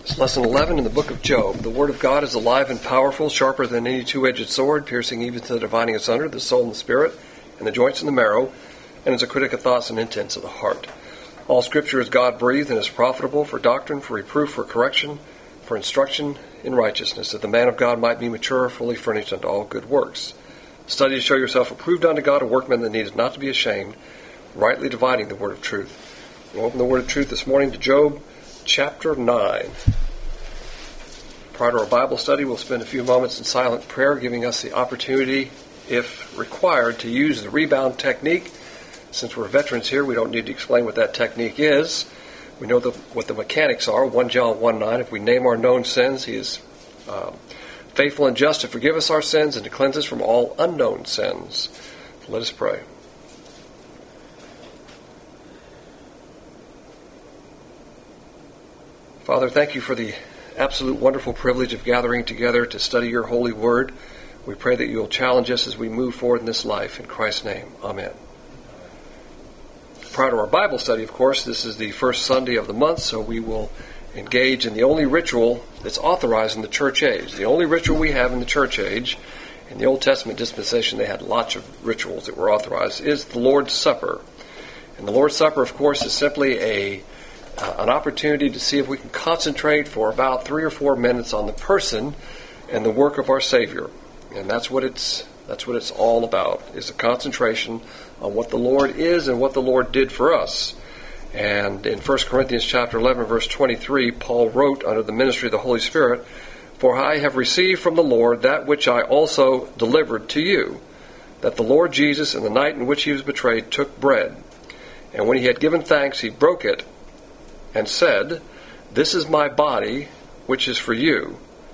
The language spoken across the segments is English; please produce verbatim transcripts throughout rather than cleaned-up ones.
It's lesson eleven in the book of Job. The word of God is alive and powerful, sharper than any two-edged sword, piercing even to the dividing asunder the soul and the spirit, and the joints and the marrow, and is a critic of thoughts and intents of the heart. All Scripture is God-breathed and is profitable for doctrine, for reproof, for correction, for instruction in righteousness, that the man of God might be mature, fully furnished unto all good works. Study to show yourself approved unto God, a workman that needeth not to be ashamed, rightly dividing the word of truth. We'll open the word of truth this morning to Job chapter nine. Prior to our Bible study, we'll spend a few moments in silent prayer, giving us the opportunity, if required, to use the rebound technique. Since we're veterans here, we don't need to explain what that technique is. We know the, what the mechanics are. First John one nine, if we name our known sins, he is um, faithful and just to forgive us our sins and to cleanse us from all unknown sins. Let us pray. Father, thank you for the absolute wonderful privilege of gathering together to study your holy word. We pray that you will challenge us as we move forward in this life. In Christ's name, amen. Prior to our Bible study, of course, this is the first Sunday of the month, so we will engage in the only ritual that's authorized in the church age. The only ritual we have in the church age, in the Old Testament dispensation they had lots of rituals that were authorized, is the Lord's Supper. And the Lord's Supper, of course, is simply a uh, an opportunity to see if we can concentrate for about three or four minutes on the person and the work of our Savior. And that's what it's that's what it's all about, is a concentration on what the Lord is and what the Lord did for us. And in First Corinthians chapter eleven, verse twenty-three, Paul wrote under the ministry of the Holy Spirit, "For I have received from the Lord that which I also delivered to you, that the Lord Jesus, in the night in which he was betrayed, took bread. And when he had given thanks, he broke it, and said, This is my body, which is for you.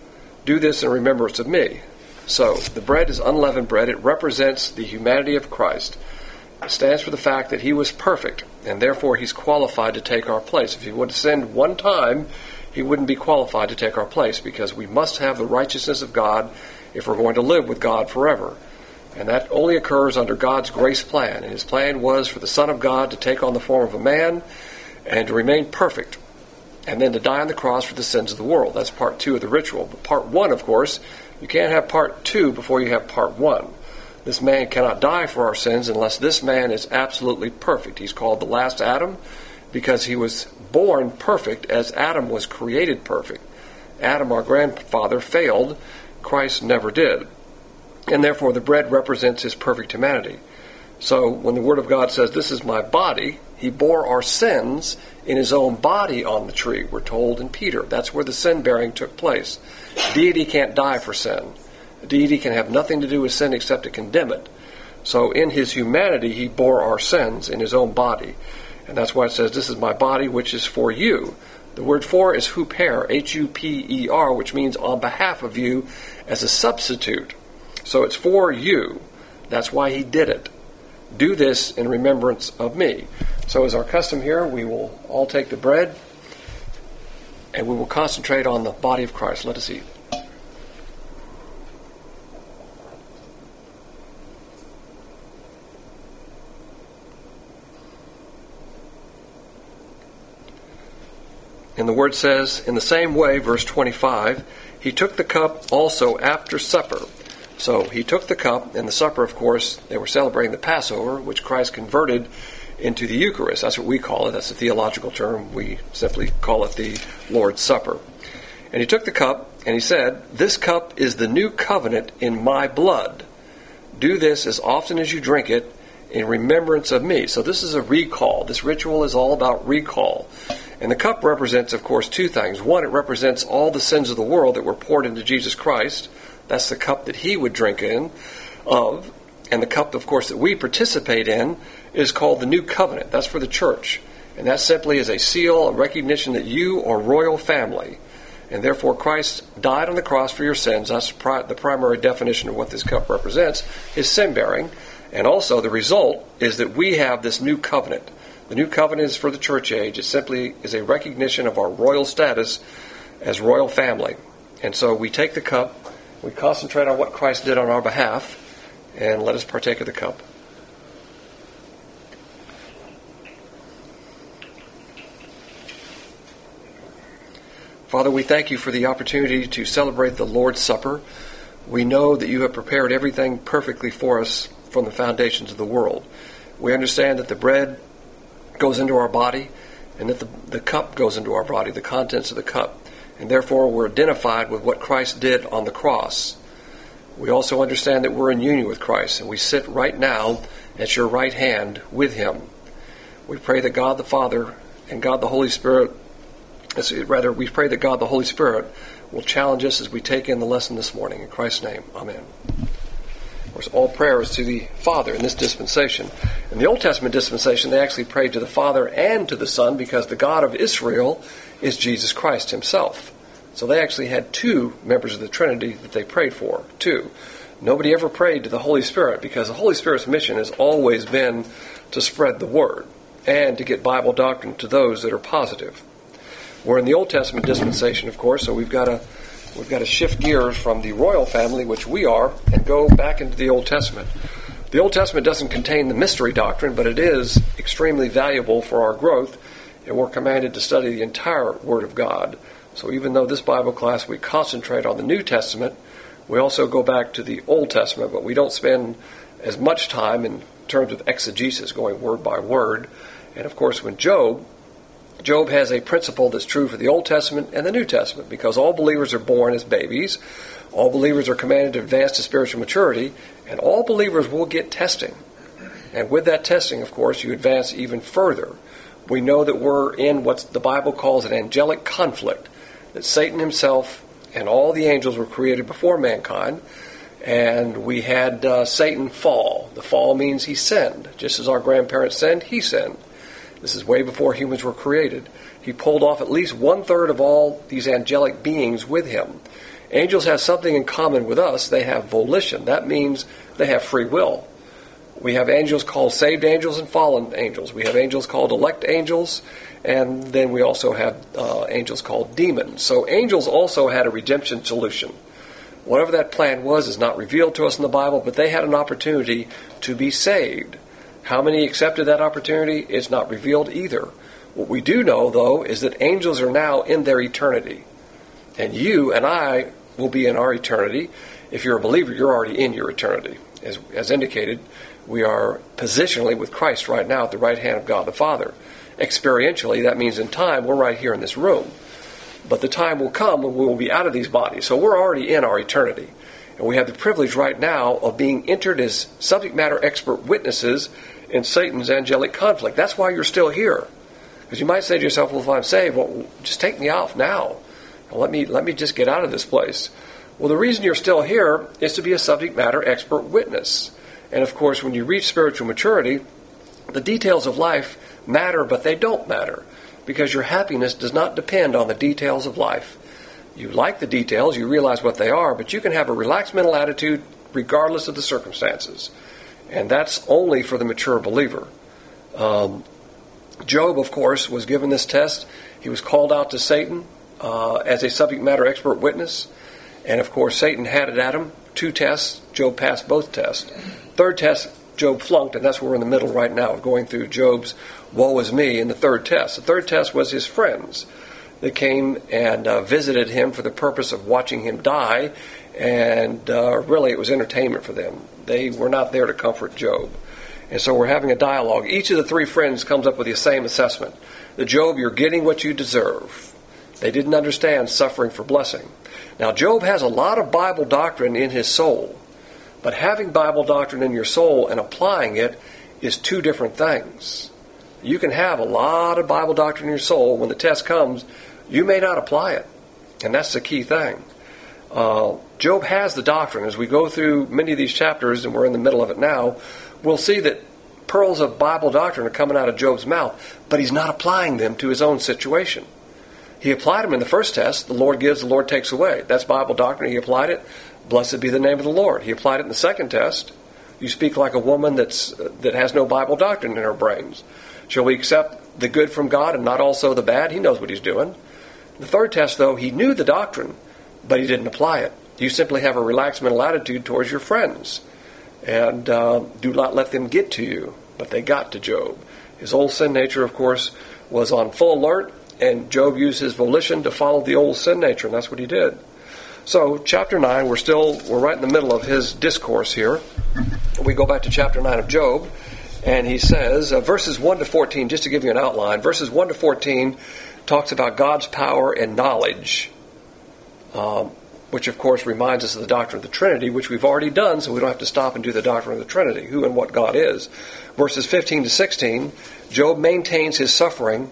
Do this in remembrance of me." So, the bread is unleavened bread. It represents the humanity of Christ. It stands for the fact that he was perfect, and therefore he's qualified to take our place. If he would have sinned one time, he wouldn't be qualified to take our place, because we must have the righteousness of God if we're going to live with God forever. And that only occurs under God's grace plan. And his plan was for the Son of God to take on the form of a man and to remain perfect, and then to die on the cross for the sins of the world. That's part two of the ritual. But part one, of course, you can't have part two before you have part one. This man cannot die for our sins unless this man is absolutely perfect. He's called the last Adam because he was born perfect as Adam was created perfect. Adam, our grandfather, failed. Christ never did. And therefore the bread represents his perfect humanity. So when the Word of God says, "This is my body," he bore our sins in his own body on the tree, we're told in Peter. That's where the sin-bearing took place. Deity can't die for sin. Deity can have nothing to do with sin except to condemn it. So in his humanity, he bore our sins in his own body. And that's why it says, "This is my body, which is for you." The word "for" is huper, H U P E R, which means on behalf of you as a substitute. So it's for you. That's why he did it. Do this in remembrance of me. So as our custom here, we will all take the bread and we will concentrate on the body of Christ. Let us eat. And the word says, in the same way, verse twenty-five, he took the cup also after supper. So he took the cup, and the supper, of course, they were celebrating the Passover, which Christ converted into the Eucharist. That's what we call it. That's a theological term. We simply call it the Lord's Supper. And he took the cup, and he said, "This cup is the new covenant in my blood. Do this as often as you drink it in remembrance of me." So this is a recall. This ritual is all about recall. And the cup represents, of course, two things. One, it represents all the sins of the world that were poured into Jesus Christ. That's the cup that he would drink in of. And the cup, of course, that we participate in is called the New Covenant. That's for the church. And that simply is a seal, a recognition that you are royal family. And therefore Christ died on the cross for your sins. That's the primary definition of what this cup represents, is sin-bearing. And also the result is that we have this new covenant. The new covenant is for the church age. It simply is a recognition of our royal status as royal family. And so we take the cup, we concentrate on what Christ did on our behalf, and let us partake of the cup. Father, we thank you for the opportunity to celebrate the Lord's Supper. We know that you have prepared everything perfectly for us from the foundations of the world. We understand that the bread goes into our body and that the, the cup goes into our body, the contents of the cup. And therefore we're identified with what Christ did on the cross. We also understand that we're in union with Christ, and we sit right now at your right hand with him. We pray that God the Father and God the Holy Spirit, rather, we pray that God the Holy Spirit will challenge us as we take in the lesson this morning. In Christ's name, amen. Of course, all prayer is to the Father in this dispensation. In the Old Testament dispensation, they actually prayed to the Father and to the Son because the God of Israel is Jesus Christ himself. So they actually had two members of the Trinity that they prayed for. Two. Nobody ever prayed to the Holy Spirit because the Holy Spirit's mission has always been to spread the Word and to get Bible doctrine to those that are positive. We're in the Old Testament dispensation, of course, so we've got to we've got to shift gears from the royal family, which we are, and go back into the Old Testament. The Old Testament doesn't contain the mystery doctrine, but it is extremely valuable for our growth, and we're commanded to study the entire Word of God. So even though this Bible class we concentrate on the New Testament, we also go back to the Old Testament, but we don't spend as much time in terms of exegesis, going word by word. And of course, when Job, Job has a principle that's true for the Old Testament and the New Testament, because all believers are born as babies, all believers are commanded to advance to spiritual maturity, and all believers will get testing. And with that testing, of course, you advance even further. We know that we're in what the Bible calls an angelic conflict, that Satan himself and all the angels were created before mankind, and we had uh, Satan fall. The fall means he sinned. Just as our grandparents sinned, he sinned. This is way before humans were created. He pulled off at least one-third of all these angelic beings with him. Angels have something in common with us. They have volition. That means they have free will. We have angels called saved angels and fallen angels. We have angels called elect angels, and then we also have uh, angels called demons. So angels also had a redemption solution. Whatever that plan was is not revealed to us in the Bible, but they had an opportunity to be saved. How many accepted that opportunity? It's not revealed either. What we do know, though, is that angels are now in their eternity. And you and I will be in our eternity. If you're a believer, you're already in your eternity. As, as indicated, we are positionally with Christ right now at the right hand of God the Father. Experientially, that means in time, we're right here in this room. But the time will come when we will be out of these bodies. So we're already in our eternity. And we have the privilege right now of being entered as subject matter expert witnesses in Satan's angelic conflict. That's why you're still here. Because you might say to yourself, well, if I'm saved, well, just take me off now. Let me, let me just get out of this place. Well, the reason you're still here is to be a subject matter expert witness. And of course, when you reach spiritual maturity, the details of life matter, but they don't matter. Because your happiness does not depend on the details of life. You like the details, you realize what they are, but you can have a relaxed mental attitude regardless of the circumstances. And that's only for the mature believer. Um, Job, of course, was given this test. He was called out to Satan uh, as a subject matter expert witness. And of course, Satan had it at him. Two tests, Job passed both tests. Third test, Job flunked, and that's where we're in the middle right now, going through Job's woe is me in the third test. The third test was his friends that came and uh, visited him for the purpose of watching him die, and uh, really it was entertainment for them. They were not there to comfort Job. And so we're having a dialogue. Each of the three friends comes up with the same assessment. That Job, you're getting what you deserve. They didn't understand suffering for blessing. Now, Job has a lot of Bible doctrine in his soul, but having Bible doctrine in your soul and applying it is two different things. You can have a lot of Bible doctrine in your soul. When the test comes, you may not apply it. And that's the key thing. Uh, Job has the doctrine. As we go through many of these chapters, and we're in the middle of it now, we'll see that pearls of Bible doctrine are coming out of Job's mouth, but he's not applying them to his own situation. He applied them in the first test. The Lord gives, the Lord takes away. That's Bible doctrine. He applied it. Blessed be the name of the Lord. He applied it in the second test. You speak like a woman that's that has no Bible doctrine in her brains. Shall we accept the good from God and not also the bad? He knows what he's doing. The third test, though, he knew the doctrine, but he didn't apply it. You simply have a relaxed mental attitude towards your friends. And uh, do not let them get to you. But they got to Job. His old sin nature, of course, was on full alert. And Job used his volition to follow the old sin nature, and that's what he did. So, chapter nine, we're still, we're right in the middle of his discourse here. We go back to chapter nine of Job, and he says, uh, verses one to fourteen, just to give you an outline, verses one to fourteen talks about God's power and knowledge, um, which of course reminds us of the doctrine of the Trinity, which we've already done, so we don't have to stop and do the doctrine of the Trinity, who and what God is. Verses fifteen to sixteen, Job maintains his suffering.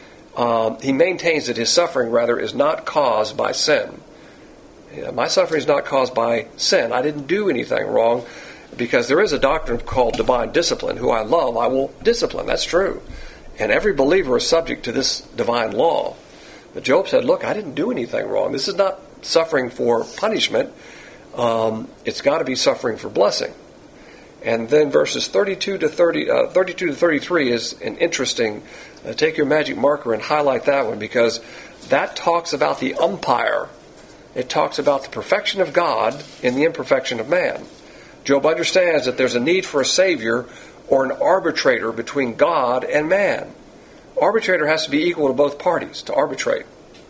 Um, he maintains that his suffering, rather, is not caused by sin. Yeah, my suffering is not caused by sin. I didn't do anything wrong, because there is a doctrine called divine discipline. Who I love, I will discipline. That's true. And every believer is subject to this divine law. But Job said, look, I didn't do anything wrong. This is not suffering for punishment. Um, it's got to be suffering for blessing. And then verses thirty-two to thirty, uh, thirty-two to thirty-three is an interesting. Uh, take your magic marker and highlight that one, because that talks about the umpire. It talks about the perfection of God in the imperfection of man. Job understands that there's a need for a savior or an arbitrator between God and man. Arbitrator has to be equal to both parties to arbitrate.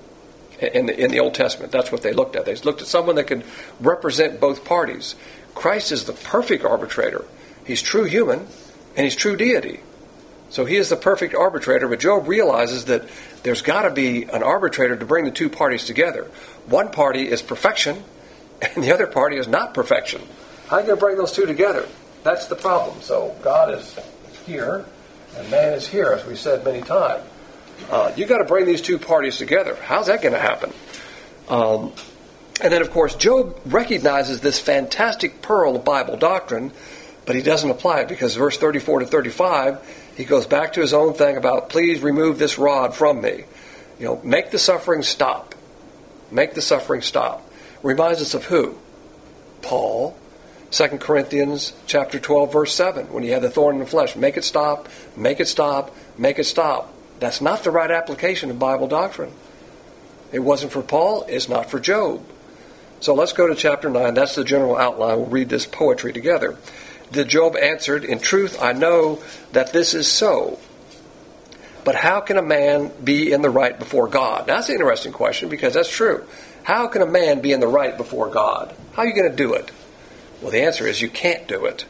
In the, in the Old Testament, that's what they looked at. They looked at someone that could represent both parties. Christ is the perfect arbitrator. He's true human, and he's true deity. So he is the perfect arbitrator, but Job realizes that there's got to be an arbitrator to bring the two parties together. One party is perfection, and the other party is not perfection. How are you going to bring those two together? That's the problem. So God is here, and man is here, as we said many times. Uh, you've got to bring these two parties together. How's that going to happen? Um, and then, of course, Job recognizes this fantastic pearl of Bible doctrine, but he doesn't apply it, because verse thirty-four to thirty-five, he goes back to his own thing about, please remove this rod from me. You know, make the suffering stop. Make the suffering stop. Reminds us of who? Paul. Second Corinthians chapter twelve, verse seven, when you have the thorn in the flesh. Make it stop, make it stop, make it stop. That's not the right application of Bible doctrine. It wasn't for Paul, it's not for Job. So let's go to chapter nine. That's the general outline. We'll read this poetry together. Then Job answered, in truth, I know that this is so. But how can a man be in the right before God? Now, that's an interesting question, because that's true. How can a man be in the right before God? How are you going to do it? Well, the answer is you can't do it.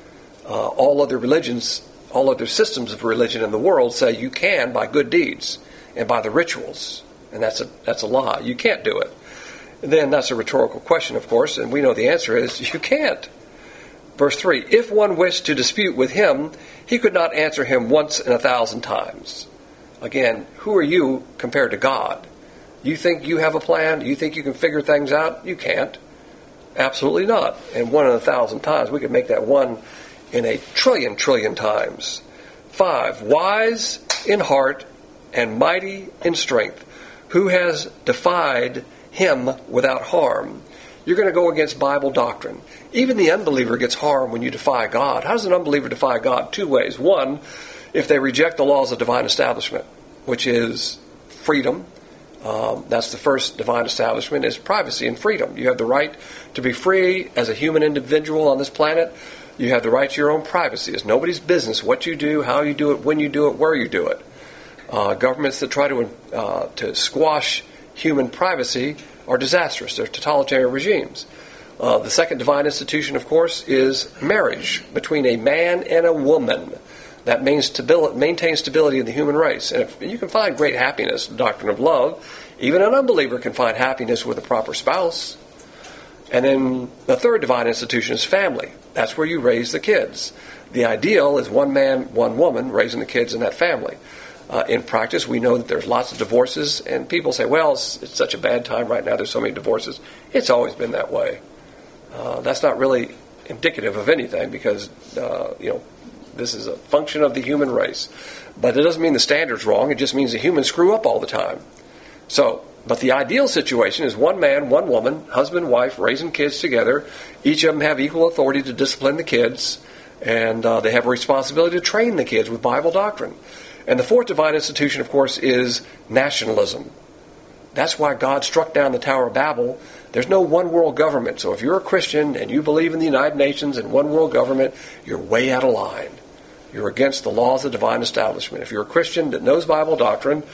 Uh, all other religions, all other systems of religion in the world say you can by good deeds and by the rituals. And that's a that's a lie. You can't do it. And then that's a rhetorical question, of course, and we know the answer is you can't. Verse three, if one wished to dispute with him, he could not answer him once in a thousand times. Again, who are you compared to God? You think you have a plan? You think you can figure things out? You can't. Absolutely not. And one in a thousand times, we could make that one in a trillion trillion times. Five, wise in heart and mighty in strength, who has defied him without harm. You're going to go against Bible doctrine. Even the unbeliever gets harm when you defy God. How does an unbeliever defy God? Two ways. One, if they reject the laws of divine establishment, which is freedom. Um, that's the first divine establishment, is privacy and freedom. You have the right to be free as a human individual on this planet. You have the right to your own privacy. It's nobody's business what you do, how you do it, when you do it, where you do it. Uh, governments that try to uh, to squash human privacy are disastrous. They're totalitarian regimes. Uh, the second divine institution, of course, is marriage between a man and a woman. That means stability, maintains stability in the human race. And if, you can find great happiness, the doctrine of love. Even an unbeliever can find happiness with a proper spouse. And then the third divine institution is family. That's where you raise the kids. The ideal is one man, one woman raising the kids in that family. Uh, in practice, we know that there's lots of divorces, and people say, well, it's, it's such a bad time right now, there's so many divorces. It's always been that way. Uh, that's not really indicative of anything, because, uh, you know, this is a function of the human race. But it doesn't mean the standard's wrong, it just means the humans screw up all the time. So, but the ideal situation is one man, one woman, husband, wife, raising kids together. Each of them have equal authority to discipline the kids, and uh, they have a responsibility to train the kids with Bible doctrine. And the fourth divine institution, of course, is nationalism. That's why God struck down the Tower of Babel. There's no one world government. So if you're a Christian and you believe in the United Nations and one world government, you're way out of line. You're against the laws of divine establishment. If you're a Christian that knows Bible doctrine,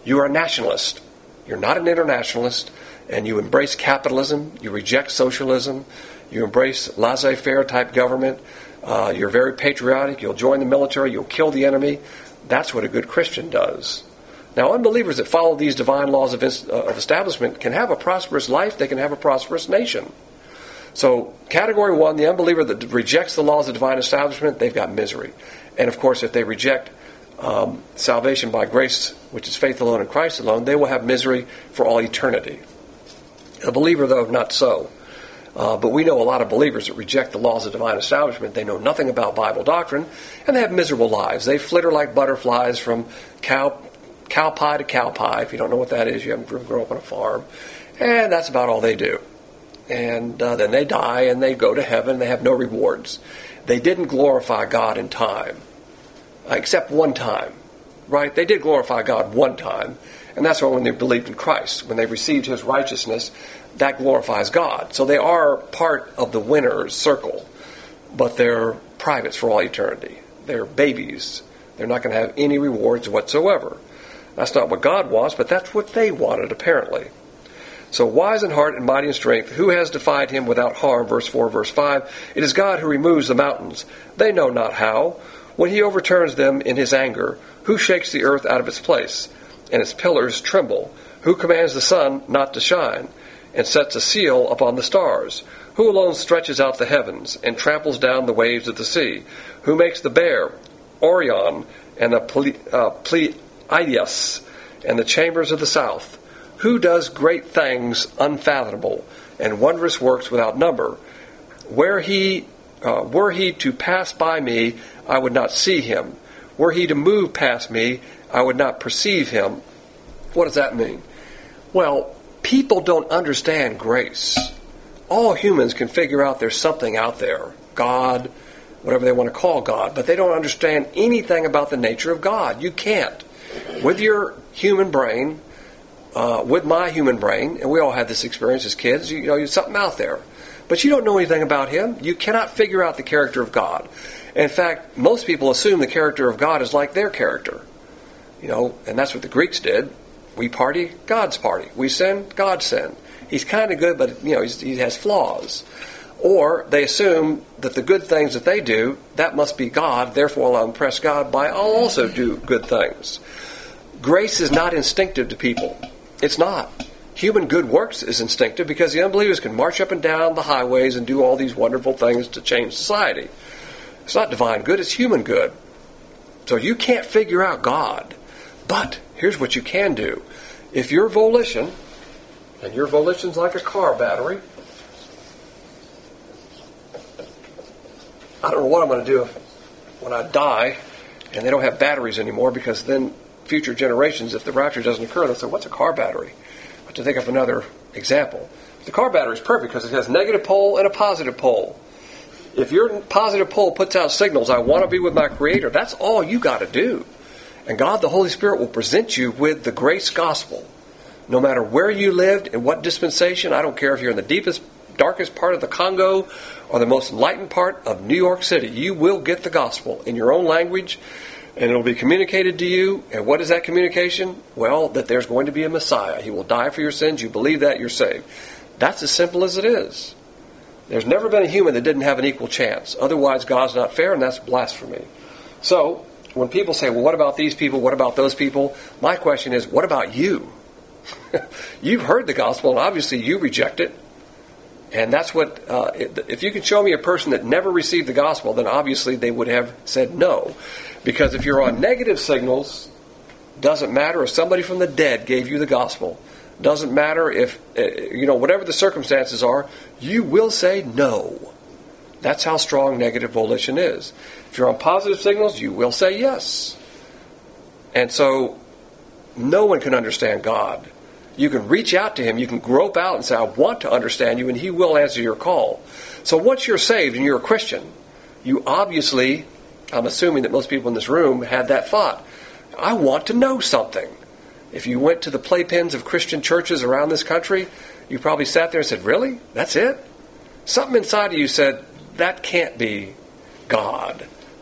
You are a nationalist. You're not an internationalist, and you embrace capitalism, you reject socialism, you embrace laissez-faire type government, uh, you're very patriotic, you'll join the military, you'll kill the enemy. That's what a good Christian does. Now, unbelievers that follow these divine laws of, uh, of establishment can have a prosperous life, they can have a prosperous nation. So, category one, the unbeliever that rejects the laws of divine establishment, they've got misery. And of course, if they reject um, salvation by grace, which is faith alone in Christ alone, they will have misery for all eternity. A believer, though, not so. Uh, but we know a lot of believers that reject the laws of divine establishment. They know nothing about Bible doctrine, and they have miserable lives. They flitter like butterflies from cow cow pie to cow pie. If you don't know what that is, you haven't grown up on a farm. And that's about all they do. And uh, then they die, and they go to heaven. They have no rewards. They didn't glorify God in time, uh, except one time, right? They did glorify God one time, and that's when they believed in Christ. When they received His righteousness, that glorifies God. So they are part of the winner's circle, but they're privates for all eternity. They're babies. They're not going to have any rewards whatsoever. That's not what God wants, but that's what they wanted, apparently. So wise in heart and mighty in strength, who has defied Him without harm? Verse four, verse five. It is God who removes the mountains. They know not how. When He overturns them in His anger, who shakes the earth out of its place, and its pillars tremble? Who commands the sun not to shine, and sets a seal upon the stars? Who alone stretches out the heavens, and tramples down the waves of the sea? Who makes the bear, Orion, and the Ple- uh, Pleiades, and the chambers of the south? Who does great things unfathomable, and wondrous works without number? Where he, uh, were he to pass by me, I would not see Him. Were He to move past me, I would not perceive Him. What does that mean? Well, people don't understand grace. All humans can figure out there's something out there, God, whatever they want to call God, but they don't understand anything about the nature of God. You can't. With your human brain, uh, with my human brain, and we all had this experience as kids, you, you know, there's something out there. But you don't know anything about Him. You cannot figure out the character of God. In fact, most people assume the character of God is like their character. You know, and that's what the Greeks did. We party, God's party. We sin, God sin. He's kind of good, but you know he's, he has flaws. Or they assume that the good things that they do, that must be God, therefore I'll impress God by I'll also do good things. Grace is not instinctive to people. It's not. Human good works is instinctive because the unbelievers can march up and down the highways and do all these wonderful things to change society. It's not divine good, it's human good. So you can't figure out God. But here's what you can do. If your volition, and your volition's like a car battery, I don't know what I'm going to do when I die and they don't have batteries anymore, because then future generations, if the rapture doesn't occur, they'll say, what's a car battery? I have to think of another example. The car battery is perfect because it has a negative pole and a positive pole. If your positive pole puts out signals, I want to be with my Creator, that's all you got to do. And God, the Holy Spirit, will present you with the grace gospel. No matter where you lived, in what dispensation, I don't care if you're in the deepest, darkest part of the Congo or the most enlightened part of New York City, you will get the gospel in your own language, and it will be communicated to you. And what is that communication? Well, that there's going to be a Messiah. He will die for your sins. You believe that, you're saved. That's as simple as it is. There's never been a human that didn't have an equal chance. Otherwise, God's not fair, and that's blasphemy. So, when people say, well, what about these people? What about those people? My question is, what about you? You've heard the gospel, and obviously you reject it. And that's what, uh, if you can show me a person that never received the gospel, then obviously they would have said no. Because if you're on negative signals, doesn't matter if somebody from the dead gave you the gospel. Doesn't matter if, you know, whatever the circumstances are, you will say no. That's how strong negative volition is. If you're on positive signals, you will say yes. And so, no one can understand God. You can reach out to Him, you can grope out and say, I want to understand you, and He will answer your call. So once you're saved and you're a Christian, you obviously, I'm assuming that most people in this room had that thought. I want to know something. If you went to the playpens of Christian churches around this country, you probably sat there and said, really? That's it? Something inside of you said, that can't be God.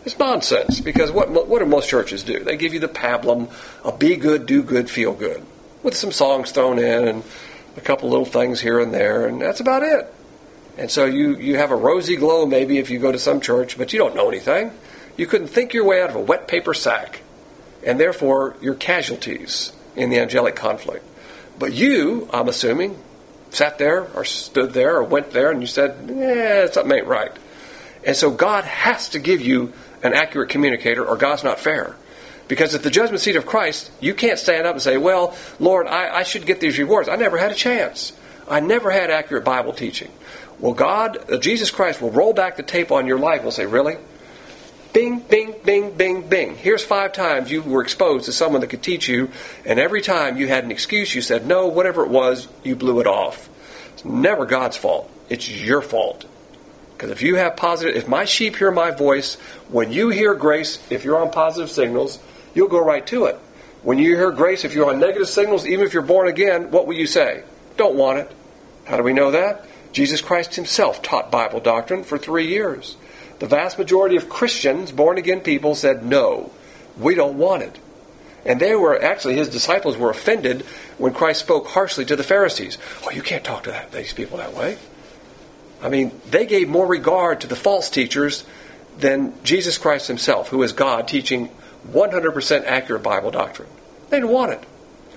It's nonsense, because what what do most churches do? They give you the pablum, a be good, do good, feel good, with some songs thrown in and a couple little things here and there, and that's about it. And so you, you have a rosy glow maybe if you go to some church, but you don't know anything. You couldn't think your way out of a wet paper sack, and therefore you're casualties in the angelic conflict. But you, I'm assuming, sat there or stood there or went there and you said, eh, something ain't right. And so God has to give you an accurate communicator, or God's not fair. Because at the judgment seat of Christ, you can't stand up and say, well, Lord, I, I should get these rewards. I never had a chance. I never had accurate Bible teaching. Well, God, uh, Jesus Christ will roll back the tape on your life and will say, really? Bing, bing, bing, bing, bing. Here's five times you were exposed to someone that could teach you, and every time you had an excuse, you said, no, whatever it was, you blew it off. It's never God's fault. It's your fault. Because if you have positive, if my sheep hear my voice, when you hear grace, if you're on positive signals, you'll go right to it. When you hear grace, if you're on negative signals, even if you're born again, what will you say? Don't want it. How do we know that? Jesus Christ himself taught Bible doctrine for three years. The vast majority of Christians, born again people, said, no, we don't want it. And they were, actually, his disciples were offended when Christ spoke harshly to the Pharisees. Oh, you can't talk to that, these people that way. I mean, they gave more regard to the false teachers than Jesus Christ himself, who is God, teaching one hundred percent accurate Bible doctrine. They didn't want it.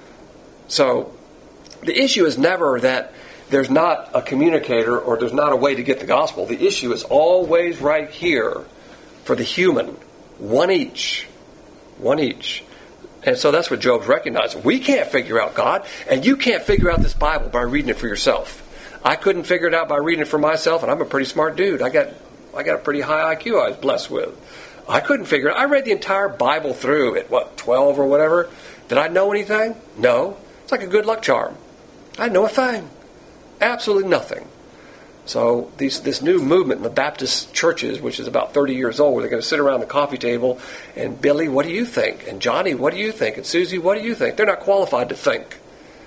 So, the issue is never that there's not a communicator or there's not a way to get the gospel. The issue is always right here for the human. One each. One each. And so that's what Job's recognizing. We can't figure out God, and you can't figure out this Bible by reading it for yourself. I couldn't figure it out by reading it for myself, and I'm a pretty smart dude. I got I got a pretty high I Q I was blessed with. I couldn't figure it. I read the entire Bible through at, what, twelve or whatever. Did I know anything? No. It's like a good luck charm. I didn't know a thing. Absolutely nothing. So these, this new movement in the Baptist churches, which is about thirty years old, where they're going to sit around the coffee table and, Billy, what do you think? And Johnny, what do you think? And Susie, what do you think? They're not qualified to think.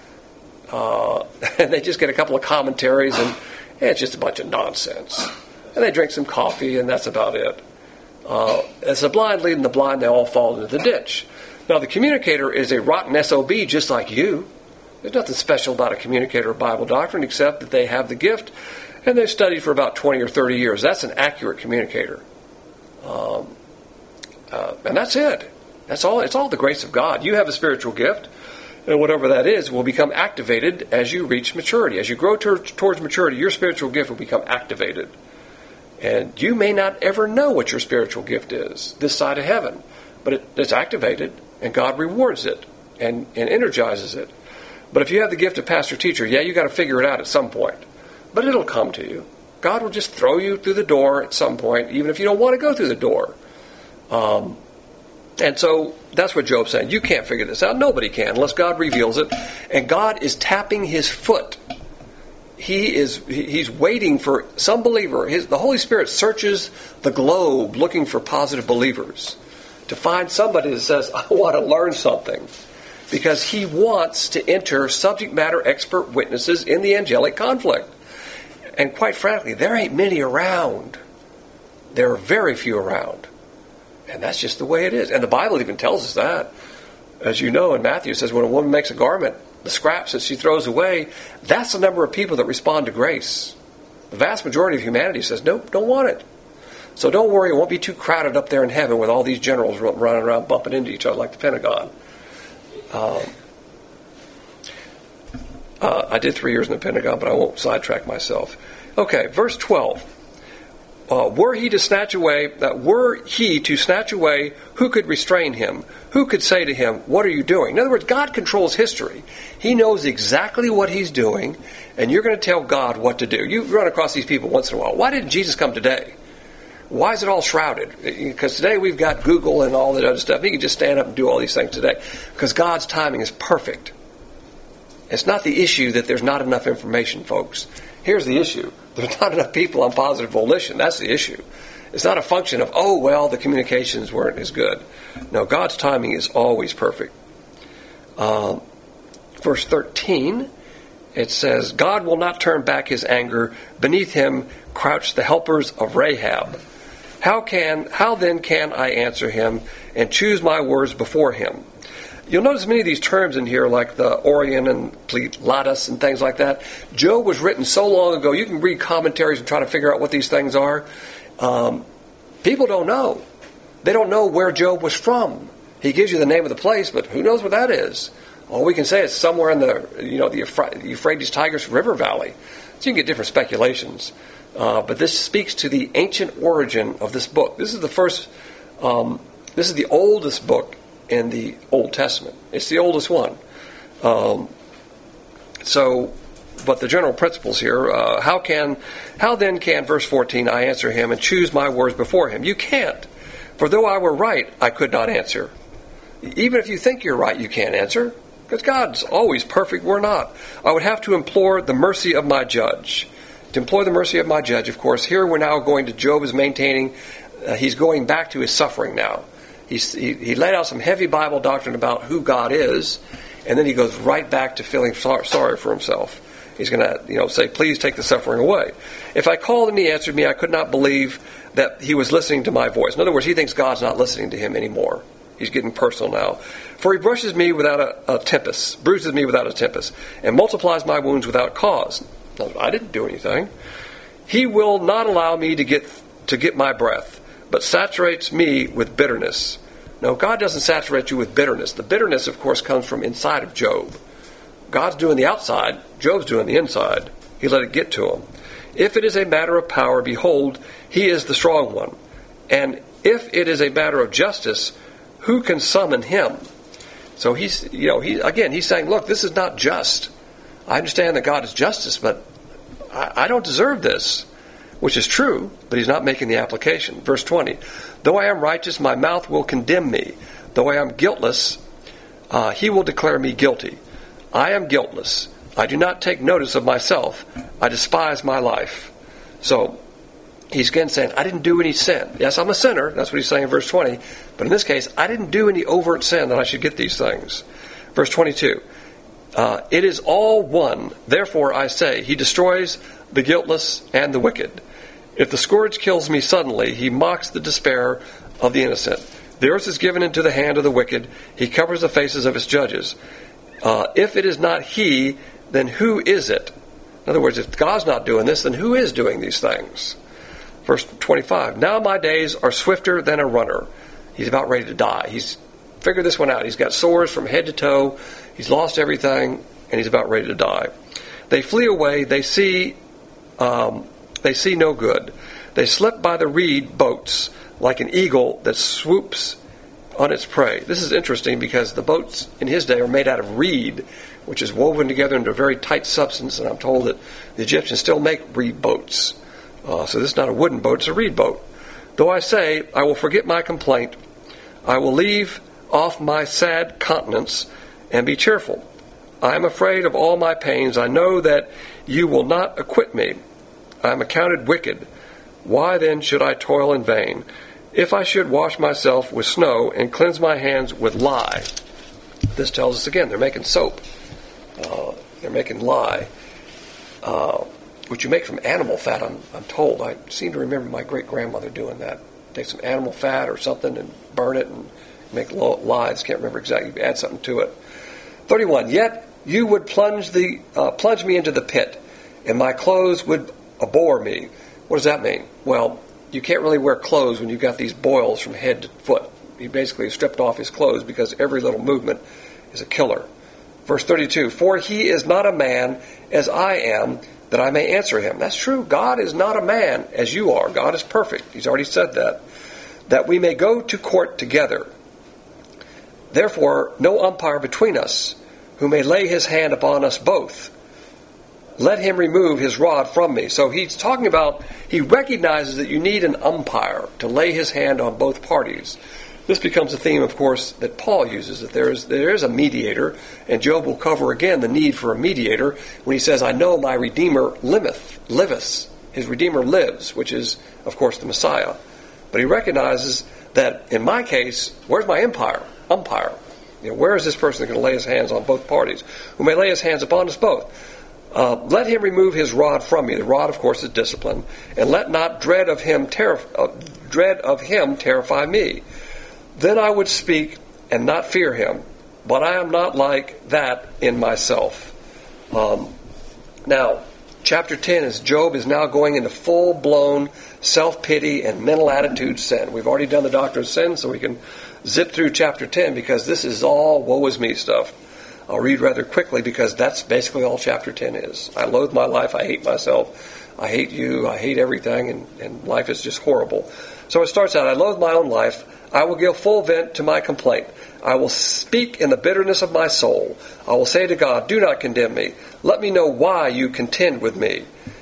Uh, and they just get a couple of commentaries, and eh, it's just a bunch of nonsense. And they drink some coffee, and that's about it. Uh, as the blind leading the blind, they all fall into the ditch. Now, the communicator is a rotten S O B just like you. There's nothing special about a communicator of Bible doctrine except that they have the gift, and they've studied for about twenty or thirty years. That's an accurate communicator. Um, uh, and that's it. That's all. It's all the grace of God. You have a spiritual gift, and whatever that is will become activated as you reach maturity. As you grow ter- towards maturity, your spiritual gift will become activated. And you may not ever know what your spiritual gift is this side of heaven, but it, it's activated, and God rewards it and, and energizes it. But if you have the gift of pastor-teacher, yeah, you got to figure it out at some point. But it'll come to you. God will just throw you through the door at some point, even if you don't want to go through the door. Um, and so that's what Job's saying. You can't figure this out. Nobody can unless God reveals it. And God is tapping his foot. He is he's waiting for some believer. His, the Holy Spirit searches the globe looking for positive believers to find somebody that says, I want to learn something. Because he wants to enter subject matter expert witnesses in the angelic conflict. And quite frankly, there ain't many around. There are very few around. And that's just the way it is. And the Bible even tells us that. As you know, in Matthew, it says when a woman makes a garment, the scraps that she throws away, that's the number of people that respond to grace. The vast majority of humanity says, nope, don't want it. So don't worry, it won't be too crowded up there in heaven with all these generals running around bumping into each other like the Pentagon. Um, uh, I did three years in the Pentagon, but I won't sidetrack myself. Okay, verse twelve. Uh, were he to snatch away, uh, were he to snatch away, who could restrain him? Who could say to him, what are you doing? In other words, God controls history. He knows exactly what he's doing, and you're going to tell God what to do. You run across these people once in a while. Why didn't Jesus come today? Why is it all shrouded? Because today we've got Google and all that other stuff. He can just stand up and do all these things today. Because God's timing is perfect. It's not the issue that there's not enough information, folks. Here's the issue. There's not enough people on positive volition. That's the issue. It's not a function of, oh, well, the communications weren't as good. No, God's timing is always perfect. Um, verse thirteen, it says, God will not turn back his anger. Beneath him crouch the helpers of Rahab. How can, how then can I answer him and choose my words before him? You'll notice many of these terms in here, like the Orion and Pleolatus and things like that. Job was written so long ago, you can read commentaries and try to figure out what these things are. Um, people don't know. They don't know where Job was from. He gives you the name of the place, but who knows where that is? All we can say is somewhere in the, you know, the Euphrates Tigris River Valley. So you can get different speculations. Uh, but this speaks to the ancient origin of this book. This is the first, um, this is the oldest book in the Old Testament. It's the oldest one. Um, so, but the general principles here, uh, how can, how then can, verse fourteen, I answer him and choose my words before him? You can't. For though I were right, I could not answer. Even if you think you're right, you can't answer. Because God's always perfect, we're not. I would have to implore the mercy of my judge. To implore the mercy of my judge, of course, here we're now going to, Job is maintaining, uh, he's going back to his suffering now. He's, he, he laid out some heavy Bible doctrine about who God is, and then he goes right back to feeling sor- sorry for himself. He's going to, you know, say, please take the suffering away. If I called and he answered me, I could not believe that he was listening to my voice. In other words, he thinks God's not listening to him anymore. He's getting personal now. For he brushes me without a, a tempest, bruises me without a tempest, and multiplies my wounds without cause. No, I didn't do anything. He will not allow me to get to get my breath, but saturates me with bitterness. No, God doesn't saturate you with bitterness. The bitterness, of course, comes from inside of Job. God's doing the outside. Job's doing the inside. He let it get to him. If it is a matter of power, behold, he is the strong one. And if it is a matter of justice, who can summon him? So he's, you know, he again, he's saying, look, this is not just. I understand that God is justice, but I, I don't deserve this, which is true, but he's not making the application. Verse twenty, though I am righteous, my mouth will condemn me. Though I am guiltless, uh, he will declare me guilty. I am guiltless. I do not take notice of myself. I despise my life. So he's again saying, I didn't do any sin. Yes, I'm a sinner. That's what he's saying in verse twenty. But in this case, I didn't do any overt sin that I should get these things. Verse twenty-two. Uh, it is all one. Therefore I say, he destroys the guiltless and the wicked. If the scourge kills me suddenly, he mocks the despair of the innocent. The earth is given into the hand of the wicked. He covers the faces of his judges. Uh, if it is not he, then who is it? In other words, if God's not doing this, then who is doing these things? Verse twenty-five, now my days are swifter than a runner. He's about ready to die. He's figured this one out. He's got sores from head to toe. He's lost everything, and he's about ready to die. They flee away. They see, um, they see no good. They slip by the reed boats like an eagle that swoops on its prey. This is interesting because the boats in his day are made out of reed, which is woven together into a very tight substance, and I'm told that the Egyptians still make reed boats. Uh, so this is not a wooden boat, it's a reed boat. Though I say, I will forget my complaint, I will leave off my sad countenance and be cheerful. I am afraid of all my pains. I know that you will not acquit me. I am accounted wicked. Why then should I toil in vain? If I should wash myself with snow and cleanse my hands with lye. This tells us again, they're making soap. Uh, they're making lye, uh, which you make from animal fat, I'm, I'm told. I seem to remember my great-grandmother doing that. Take some animal fat or something and burn it and make lye. I just can't remember exactly. You add something to it. thirty-one, yet you would plunge the uh, plunge me into the pit, and my clothes would abhor me. What does that mean? Well, you can't really wear clothes when you've got these boils from head to foot. He basically stripped off his clothes because every little movement is a killer. Verse thirty-two, for he is not a man as I am, that I may answer him. That's true. God is not a man as you are. God is perfect. He's already said that. That we may go to court together. Therefore, no umpire between us, who may lay his hand upon us both. Let him remove his rod from me. So he's talking about, he recognizes that you need an umpire to lay his hand on both parties. This becomes a theme, of course, that Paul uses, that there is, there is a mediator, and Job will cover again the need for a mediator when he says, I know my Redeemer liveth, liveth. His Redeemer lives, which is, of course, the Messiah. But he recognizes that, in my case, where's my umpire? Umpire. You know, where is this person going to lay his hands on both parties? Who may lay his hands upon us both? Uh, let him remove his rod from me. The rod, of course, is discipline. And let not dread of him terri- uh, dread of him terrify me. Then I would speak and not fear him. But I am not like that in myself. Um, now, chapter ten is Job is now going into full-blown self-pity and mental attitude sin. We've already done the doctrine of sin, so we can zip through chapter ten because this is all woe is me stuff. I'll read rather quickly because that's basically all chapter ten is. I loathe my life. I hate myself. I hate you. I hate everything, and, and life is just horrible. So it starts out, I loathe my own life. I will give full vent to my complaint. I will speak in the bitterness of my soul. I will say to God, do not condemn me. Let me know why you contend with me.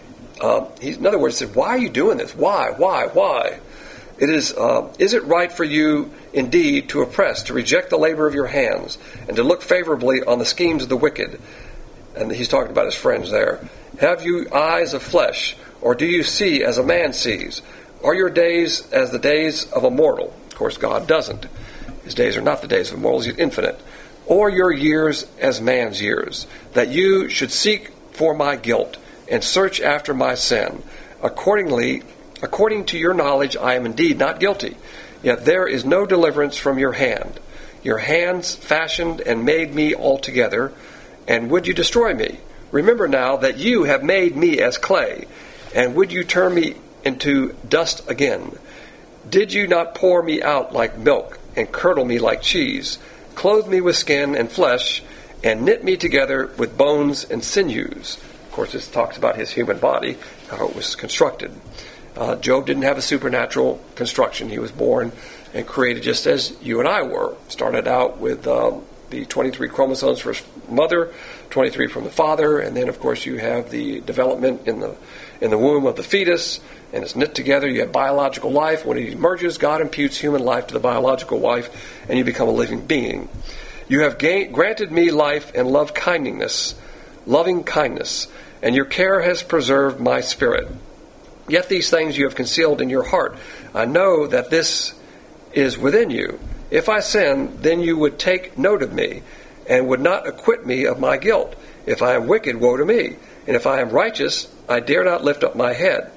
Um, he, in other words, he said, why are you doing this? Why? Why? Why? It is, uh, is it right for you indeed to oppress, to reject the labor of your hands, and to look favorably on the schemes of the wicked? And he's talking about his friends there. Have you eyes of flesh, or do you see as a man sees? Are your days as the days of a mortal? Of course, God doesn't. His days are not the days of mortals, he's infinite. Or your years as man's years, that you should seek for my guilt, and search after my sin. Accordingly, according to your knowledge, I am indeed not guilty. Yet there is no deliverance from your hand. Your hands fashioned and made me altogether, and would you destroy me? Remember now that you have made me as clay, and would you turn me into dust again? Did you not pour me out like milk, and curdle me like cheese, clothe me with skin and flesh, and knit me together with bones and sinews? Of course, this talks about his human body, how it was constructed. Uh, Job didn't have a supernatural construction. He was born and created just as you and I were. Started out with um, the twenty-three chromosomes for his mother, twenty-three from the father, and then, of course, you have the development in the in the womb of the fetus, and it's knit together. You have biological life. When it emerges, God imputes human life to the biological life, and you become a living being. You have ga- granted me life and love kindness, loving kindness, and your care has preserved my spirit. Yet these things you have concealed in your heart. I know that this is within you. If I sin, then you would take note of me, and would not acquit me of my guilt. If I am wicked, woe to me. And if I am righteous, I dare not lift up my head.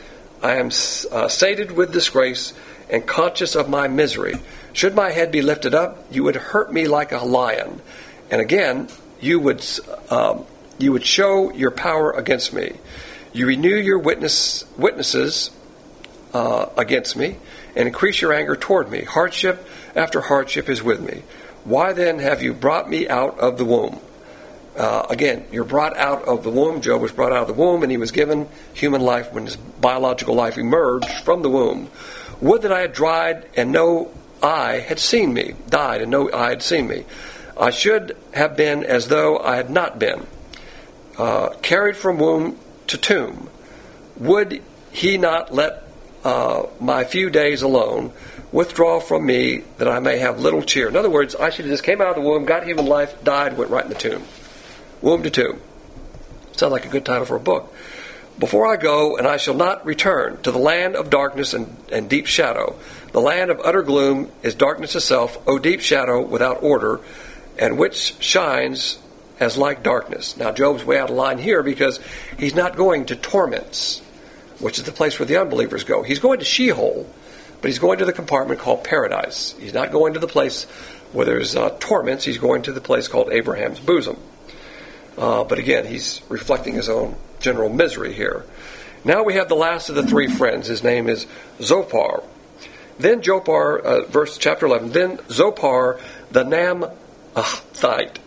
I am uh, sated with disgrace, and conscious of my misery. Should my head be lifted up, you would hurt me like a lion. And again, you would um, you would show your power against me. You renew your witness witnesses uh, against me, and increase your anger toward me. Hardship after hardship is with me. Why then have you brought me out of the womb? Uh, again, you're brought out of the womb. Job was brought out of the womb, and he was given human life when his biological life emerged from the womb. Would that I had dried, and no eye had seen me, died, and no eye had seen me. I should have been as though I had not been, uh, carried from womb to tomb. Would he not let uh, my few days alone withdraw from me, that I may have little cheer? In other words, I should have just came out of the womb, got human life, died, went right in the tomb. Womb to tomb. Sounds like a good title for a book. Before I go, and I shall not return, to the land of darkness and, and deep shadow. The land of utter gloom is darkness itself, O deep shadow without order, and which shines as like darkness. Now, Job's way out of line here because he's not going to torments, which is the place where the unbelievers go. He's going to Sheol, but he's going to the compartment called paradise. He's not going to the place where there's uh, torments. He's going to the place called Abraham's bosom. Uh, but again, he's reflecting his own general misery here. Now we have the last of the three friends. His name is Zophar. Then Zophar, uh, verse chapter eleven, then Zophar the Naamathite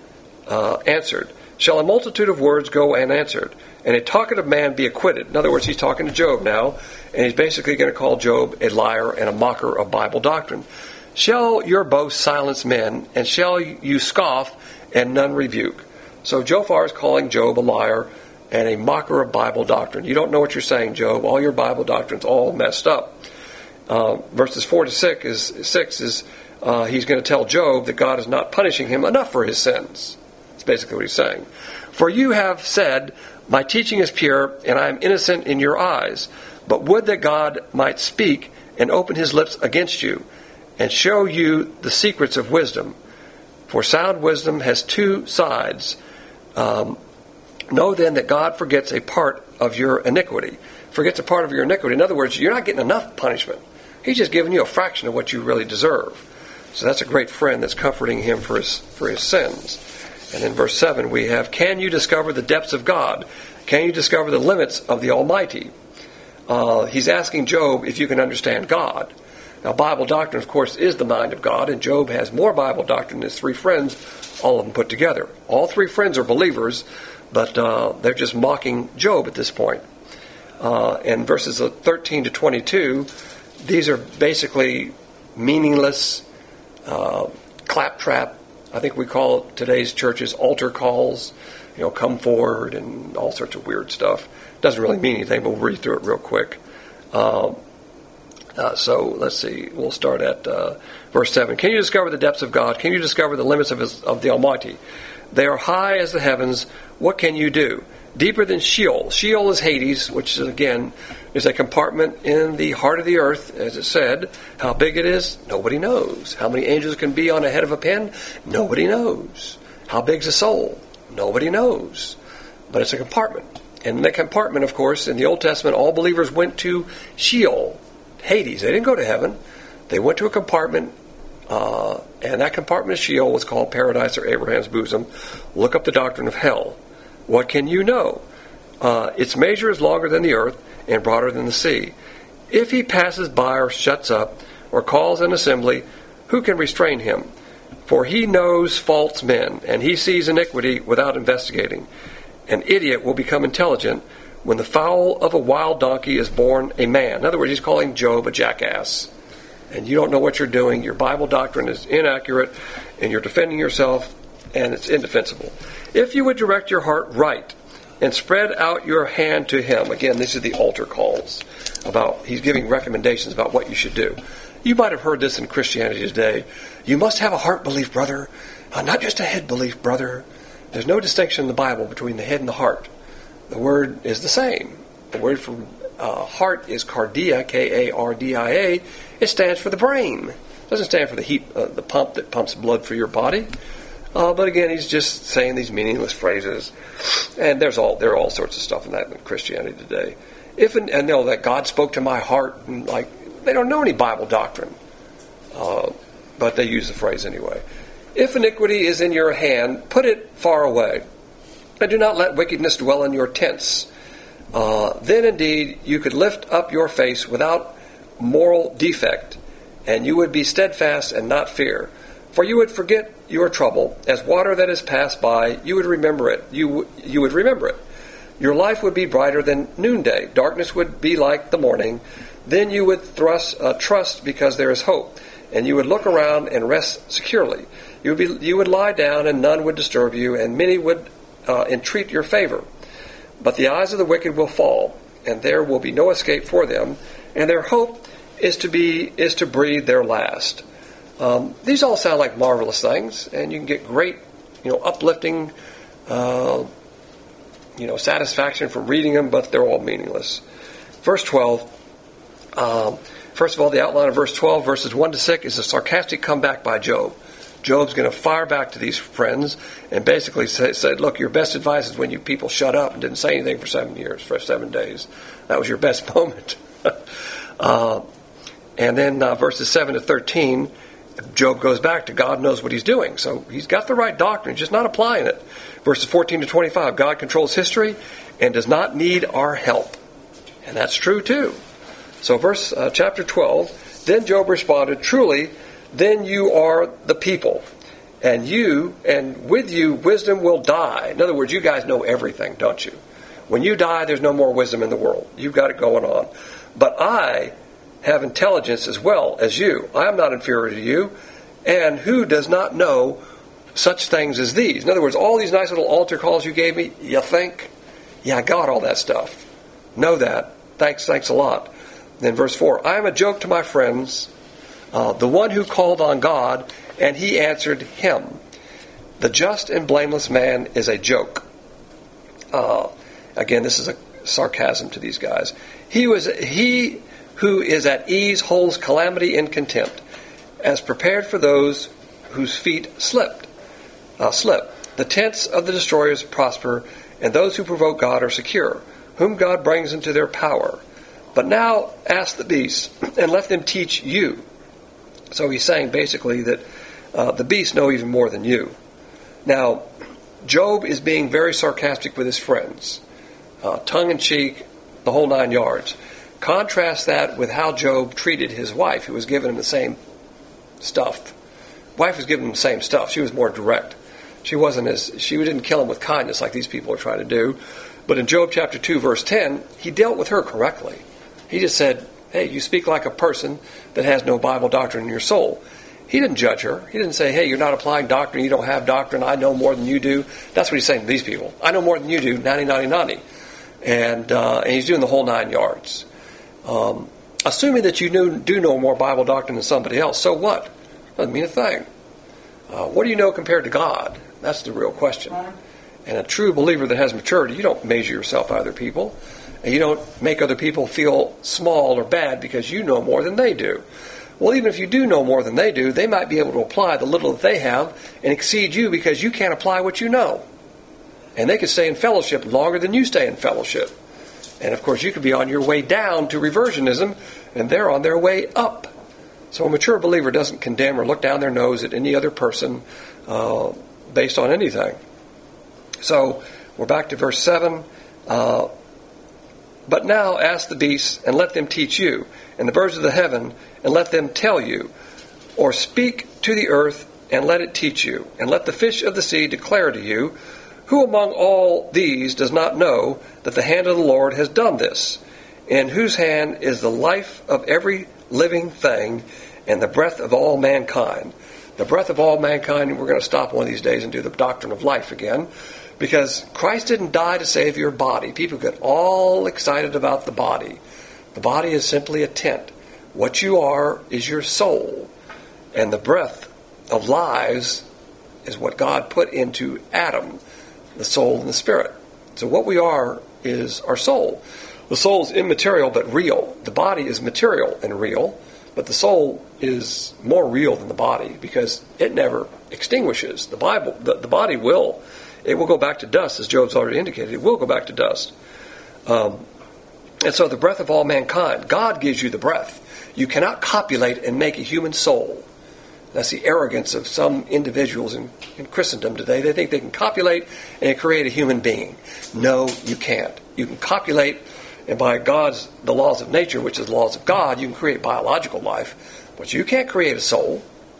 uh, answered, shall a multitude of words go unanswered, and a talkative man be acquitted? In other words, he's talking to Job now, and he's basically going to call Job a liar and a mocker of Bible doctrine. Shall your boast silence men, and shall you scoff and none rebuke? So Zophar is calling Job a liar and a mocker of Bible doctrine. You don't know what you're saying, Job. All your Bible doctrine's all messed up. Uh, verses four to six is, six is uh, he's going to tell Job that God is not punishing him enough for his sins. That's basically what he's saying. For you have said, my teaching is pure, and I am innocent in your eyes. But would that God might speak and open his lips against you, and show you the secrets of wisdom. For sound wisdom has two sides. Um, Know then that God forgets a part of your iniquity. Forgets a part of your iniquity. In other words, you're not getting enough punishment. He's just giving you a fraction of what you really deserve. So that's a great friend that's comforting him for his for his sins. And in verse seven we have, can you discover the depths of God? Can you discover the limits of the Almighty? Uh, he's asking Job if you can understand God. Now, Bible doctrine, of course, is the mind of God, and Job has more Bible doctrine than his three friends, all of them put together. All three friends are believers, but uh, they're just mocking Job at this point. Uh, and verses thirteen to twenty-two, these are basically meaningless, uh, claptrap. I think we call today's churches altar calls. You know, come forward and all sorts of weird stuff. Doesn't really mean anything, but we'll read through it real quick. Um, uh, so let's see. We'll start at uh, verse seven. Can you discover the depths of God? Can you discover the limits of his, of the Almighty? They are high as the heavens. What can you do? Deeper than Sheol. Sheol is Hades, which is, again, is a compartment in the heart of the earth, as it said. How big it is, nobody knows. How many angels can be on a head of a pin? Nobody knows. How big's a soul? Nobody knows. But it's a compartment. And in that compartment, of course, in the Old Testament, all believers went to Sheol, Hades. They didn't go to heaven. They went to a compartment, uh, and that compartment of Sheol was called paradise or Abraham's bosom. Look up the doctrine of hell. What can you know? Uh, its measure is longer than the earth and broader than the sea. If he passes by or shuts up or calls an assembly, who can restrain him? For he knows false men, and he sees iniquity without investigating. An idiot will become intelligent when the foal of a wild donkey is born a man. In other words, he's calling Job a jackass. And you don't know what you're doing. Your Bible doctrine is inaccurate, and you're defending yourself, and it's indefensible. If you would direct your heart right and spread out your hand to him. Again, these are the altar calls. About he's giving recommendations about what you should do. You might have heard this in Christianity today. You must have a heart belief, brother. Uh, not just a head belief, brother. There's no distinction in the Bible between the head and the heart. The word is the same. The word for uh, heart is cardia, K A R D I A. It stands for the brain. It doesn't stand for the heat, uh, the pump that pumps blood for your body. Uh, but again, he's just saying these meaningless phrases, and there's all there are all sorts of stuff in that in Christianity today. If and, and know that God spoke to my heart, and like they don't know any Bible doctrine, uh, but they use the phrase anyway. If iniquity is in your hand, put it far away, and do not let wickedness dwell in your tents. Uh, then indeed you could lift up your face without moral defect, and you would be steadfast and not fear. For you would forget your trouble, as water that is passed by, you would remember it. You you would remember it. Your life would be brighter than noonday. Darkness would be like the morning. Then you would thrust, uh, trust because there is hope, and you would look around and rest securely. You would be, you would lie down, and none would disturb you, and many would uh, entreat your favor. But the eyes of the wicked will fall, and there will be no escape for them, and their hope is to be is to breathe their last. Um, these all sound like marvelous things, and you can get great, you know, uplifting, uh, you know, satisfaction from reading them, but they're all meaningless. Verse twelve. Um, first of all, the outline of verse twelve, verses one to six, is a sarcastic comeback by Job. Job's going to fire back to these friends and basically say, say, look, your best advice is when you people shut up and didn't say anything for seven years, for seven days. That was your best moment. uh, and then uh, verses seven to thirteen, Job goes back to God knows what he's doing. So he's got the right doctrine, just not applying it. Verses fourteen to twenty-five, God controls history and does not need our help. And that's true too. So verse uh, chapter twelve, then Job responded, truly, then you are the people, and you, and with you, wisdom will die. In other words, you guys know everything, don't you? When you die, there's no more wisdom in the world. You've got it going on. But I have intelligence as well as you. I am not inferior to you. And who does not know such things as these? In other words, all these nice little altar calls you gave me, you think? Yeah, I got all that stuff. Know that. Thanks, thanks a lot. Then verse four, I am a joke to my friends, uh, the one who called on God, and he answered him. The just and blameless man is a joke. Uh, again, this is a sarcasm to these guys. He was he who is at ease holds calamity in contempt, as prepared for those whose feet slipped. Uh, slip. The tents of the destroyers prosper, and those who provoke God are secure, whom God brings into their power. But now ask the beasts, and let them teach you. So he's saying basically that uh, the beasts know even more than you. Now, Job is being very sarcastic with his friends, uh, tongue-in-cheek, the whole nine yards. Contrast that with how Job treated his wife, who was giving him the same stuff. Wife was giving him the same stuff. She was more direct. She wasn't as she didn't kill him with kindness like these people are trying to do. But in Job chapter two, verse ten, he dealt with her correctly. He just said, hey, you speak like a person that has no Bible doctrine in your soul. He didn't judge her. He didn't say, hey, you're not applying doctrine, you don't have doctrine, I know more than you do. That's what he's saying to these people. I know more than you do, ninety, ninety, ninety. And, uh, and he's doing the whole nine yards. Um, assuming that you knew, do know more Bible doctrine than somebody else, so what? Doesn't mean a thing. Uh, what do you know compared to God? That's the real question. And a true believer that has maturity, you don't measure yourself by other people. And you don't make other people feel small or bad because you know more than they do. Well, even if you do know more than they do, they might be able to apply the little that they have and exceed you because you can't apply what you know. And they could stay in fellowship longer than you stay in fellowship. And of course, you could be on your way down to reversionism, and they're on their way up. So a mature believer doesn't condemn or look down their nose at any other person uh, based on anything. So we're back to verse seven. Uh, but now ask the beasts, and let them teach you, and the birds of the heaven, and let them tell you. Or speak to the earth, and let it teach you. And let the fish of the sea declare to you. Who among all these does not know that the hand of the Lord has done this? In whose hand is the life of every living thing, and the breath of all mankind. The breath of all mankind, we're going to stop one of these days and do the doctrine of life again, because Christ didn't die to save your body. People get all excited about the body. The body is simply a tent. What you are is your soul, and the breath of lives is what God put into Adam, the soul and the spirit. So what we are is our soul. The soul is immaterial but real. The body is material and real, but the soul is more real than the body because it never extinguishes. The Bible, the, the body will. It will go back to dust, as Job's already indicated. It will go back to dust. Um, and so the breath of all mankind, God gives you the breath. You cannot copulate and make a human soul. That's the arrogance of some individuals in, in Christendom today. They think they can copulate and create a human being. No, you can't. You can copulate, and by God's, the laws of nature, which is the laws of God, you can create biological life, but you can't create a soul.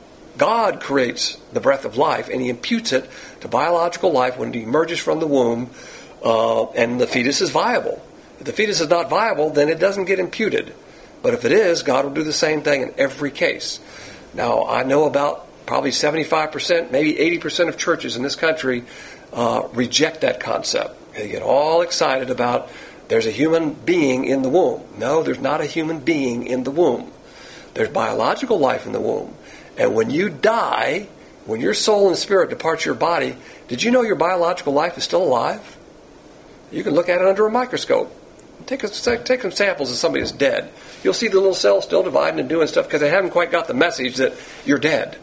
God creates the breath of life, and He imputes it to biological life when it emerges from the womb, uh, and the fetus is viable. If the fetus is not viable, then it doesn't get imputed. But if it is, God will do the same thing in every case. Now, I know about probably seventy-five percent, maybe eighty percent of churches in this country uh, reject that concept. They get all excited about there's a human being in the womb. No, there's not a human being in the womb. There's biological life in the womb. And when you die, when your soul and spirit departs your body, did you know your biological life is still alive? You can look at it under a microscope. Take, a, take some samples of somebody that's dead. You'll see the little cells still dividing and doing stuff because they haven't quite got the message that you're dead.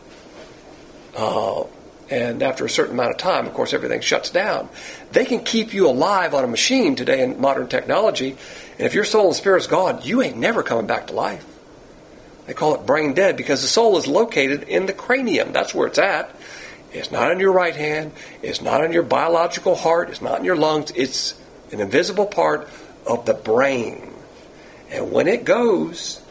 Uh, and after a certain amount of time, of course, everything shuts down. They can keep you alive on a machine today in modern technology, and if your soul and spirit's gone, you ain't never coming back to life. They call it brain dead because the soul is located in the cranium. That's where it's at. It's not in your right hand. It's not in your biological heart. It's not in your lungs. It's an invisible part of the brain. And when it goes,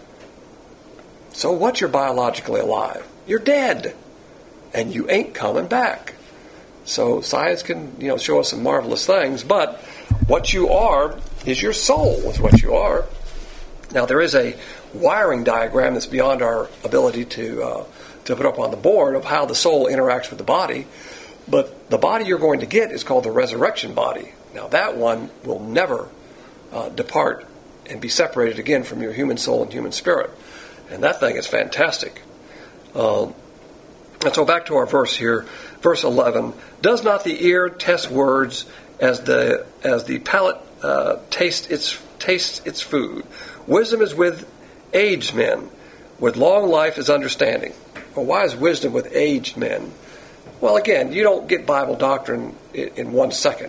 so what? You're biologically alive. You're dead. And you ain't coming back. So science can, you know, show us some marvelous things, but what you are is your soul is what you are. Now there is a wiring diagram that's beyond our ability to uh, to put up on the board of how the soul interacts with the body, but the body you're going to get is called the resurrection body. Now that one will never uh, depart and be separated again from your human soul and human spirit. And that thing is fantastic. Um, and so back to our verse here, verse eleven. Does not the ear test words as the as the palate uh, tastes its tastes its food? Wisdom is with aged men. With long life is understanding. Well, why is wisdom with aged men? Well, again, you don't get Bible doctrine in, in one second.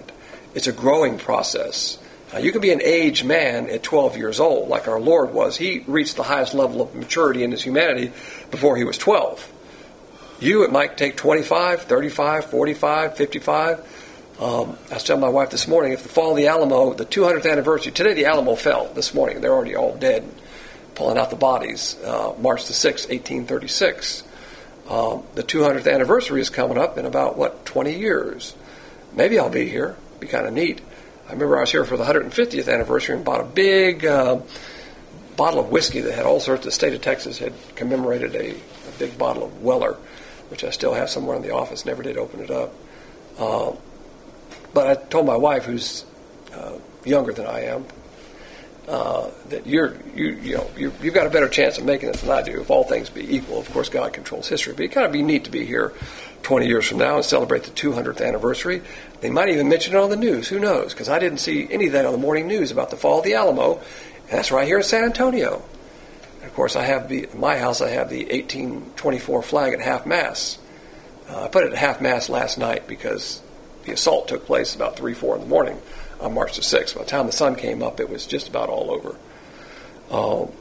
It's a growing process. Uh, you can be an aged man at twelve years old, like our Lord was. He reached the highest level of maturity in his humanity before he was twelve. You, it might take twenty-five, thirty-five, forty-five, fifty-five. Um, I was telling my wife this morning, if the fall of the Alamo, the two hundredth anniversary, today the Alamo fell this morning. They're already all dead, pulling out the bodies. Uh, March the sixth, eighteen thirty-six. Um, the two hundredth anniversary is coming up in about, what, twenty years. Maybe I'll be here. It'd be kind of neat. I remember I was here for the one hundred fiftieth anniversary and bought a big uh, bottle of whiskey that had all sorts. The state of Texas had commemorated a, a big bottle of Weller, which I still have somewhere in the office. Never did open it up. Uh, but I told my wife, who's uh, younger than I am, uh, that you're you you know you you've got a better chance of making it than I do. If all things be equal, of course, God controls history. But it kind of be neat to be here twenty years from now and celebrate the two hundredth anniversary. They might even mention it on the news. Who knows? Because I didn't see anything on the morning news about the fall of the Alamo, and that's right here in San Antonio. And of course, I have the in my house. I have the eighteen twenty-four flag at half mast. Uh, I put it at half mast last night because the assault took place about three, four in the morning on March the sixth. By the time the sun came up, it was just about all over. Um,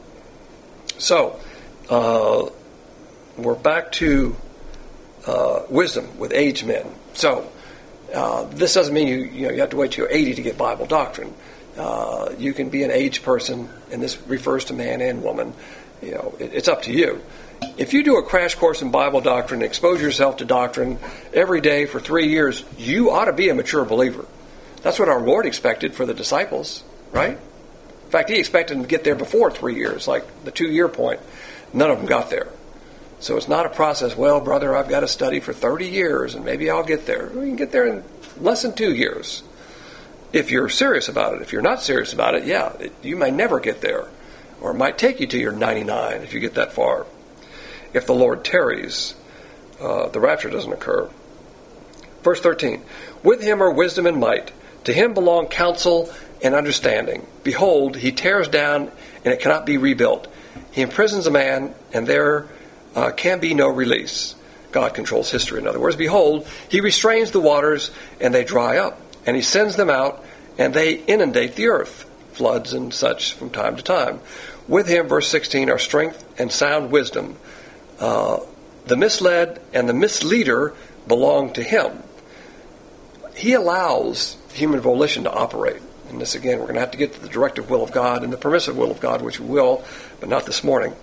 so uh, we're back to uh, wisdom with aged men. So. Uh, this doesn't mean you you know you have to wait till you're eighty to get Bible doctrine. Uh, you can be an aged person, and this refers to man and woman. You know, it, it's up to you. If you do a crash course in Bible doctrine, expose yourself to doctrine every day for three years, you ought to be a mature believer. That's what our Lord expected for the disciples, right? In fact, He expected them to get there before three years, like the two-year point. None of them got there. So it's not a process, well, brother, I've got to study for thirty years and maybe I'll get there. Well, you can get there in less than two years. If you're serious about it. If you're not serious about it, yeah, it, you may never get there. Or it might take you to your ninety-nine if you get that far. If the Lord tarries, uh, the rapture doesn't occur. Verse thirteen, with him are wisdom and might. To him belong counsel and understanding. Behold, he tears down and it cannot be rebuilt. He imprisons a man and there Uh, can be no release. God controls history. In other words, behold, he restrains the waters and they dry up, and he sends them out and they inundate the earth, floods and such from time to time. With him, verse sixteen, are strength and sound wisdom. Uh, the misled and the misleader belong to him. He allows human volition to operate. And this, again, we're going to have to get to the directive will of God and the permissive will of God, which we will, but not this morning.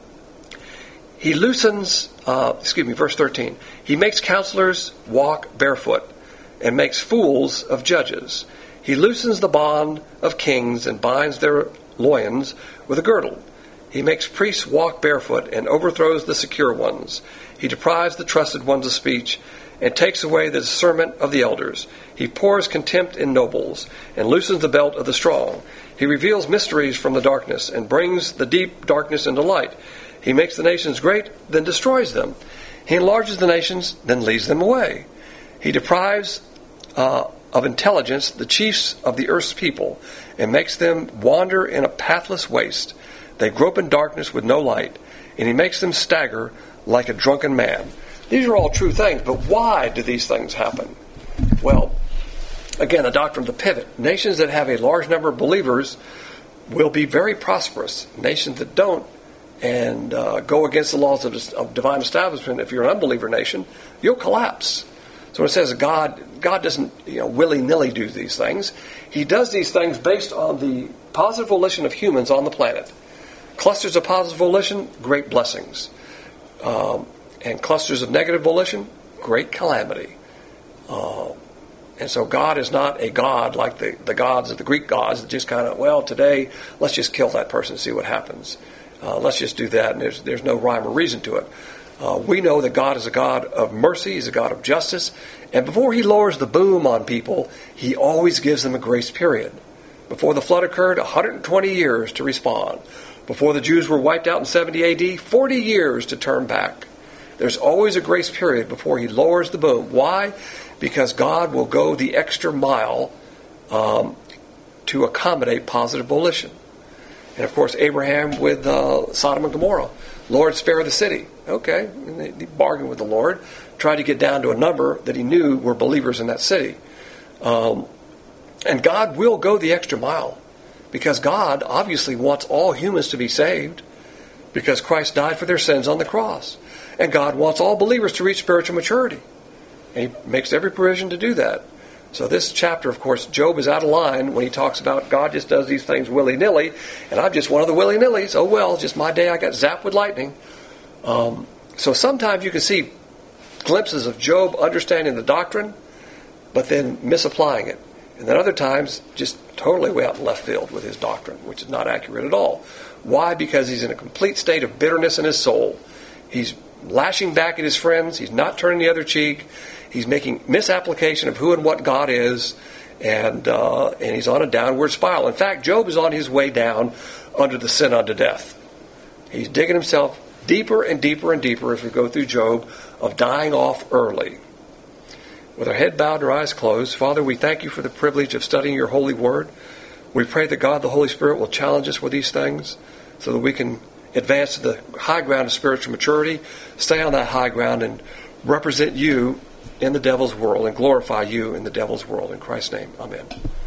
He loosens, uh, excuse me, verse thirteen. He makes counselors walk barefoot and makes fools of judges. He loosens the bond of kings and binds their loins with a girdle. He makes priests walk barefoot and overthrows the secure ones. He deprives the trusted ones of speech and takes away the discernment of the elders. He pours contempt in nobles and loosens the belt of the strong. He reveals mysteries from the darkness and brings the deep darkness into light. He makes the nations great, then destroys them. He enlarges the nations, then leads them away. He deprives uh, of intelligence the chiefs of the earth's people, and makes them wander in a pathless waste. They grope in darkness with no light, and he makes them stagger like a drunken man. These are all true things, but why do these things happen? Well, again, the doctrine of the pivot. Nations that have a large number of believers will be very prosperous. Nations that don't, and uh, go against the laws of, of divine establishment, if you're an unbeliever nation, you'll collapse. So when it says God, God doesn't you know willy-nilly do these things. He does these things based on the positive volition of humans on the planet. Clusters of positive volition, great blessings. Um, and clusters of negative volition, great calamity. Uh, and so God is not a God like the, the gods of the Greek gods that just kind of, well, today, let's just kill that person and see what happens. Uh, let's just do that, and there's there's no rhyme or reason to it. Uh, we know that God is a God of mercy, He's a God of justice, and before He lowers the boom on people, He always gives them a grace period. Before the flood occurred, one hundred twenty years to respond. Before the Jews were wiped out in seventy A D, forty years to turn back. There's always a grace period before He lowers the boom. Why? Because God will go the extra mile um, to accommodate positive volition. And, of course, Abraham with uh, Sodom and Gomorrah. Lord, spare the city. Okay. And they, they bargained with the Lord. Tried to get down to a number that he knew were believers in that city. Um, And God will go the extra mile, because God obviously wants all humans to be saved, because Christ died for their sins on the cross. And God wants all believers to reach spiritual maturity. And He makes every provision to do that. So this chapter, of course, Job is out of line when he talks about God just does these things willy-nilly, and I'm just one of the willy-nillys. Oh well, just my day I got zapped with lightning. Um, so sometimes you can see glimpses of Job understanding the doctrine, but then misapplying it. And then other times, just totally way out in left field with his doctrine, which is not accurate at all. Why? Because he's in a complete state of bitterness in his soul. He's lashing back at his friends. He's not turning the other cheek. He's making misapplication of who and what God is, and uh, and he's on a downward spiral. In fact, Job is on his way down under the sin unto death. He's digging himself deeper and deeper and deeper as we go through Job, of dying off early. With our head bowed and our eyes closed, Father, we thank you for the privilege of studying your holy word. We pray that God, the Holy Spirit, will challenge us with these things so that we can advance to the high ground of spiritual maturity, stay on that high ground, and represent you in the devil's world and glorify you in the devil's world. In Christ's name, amen.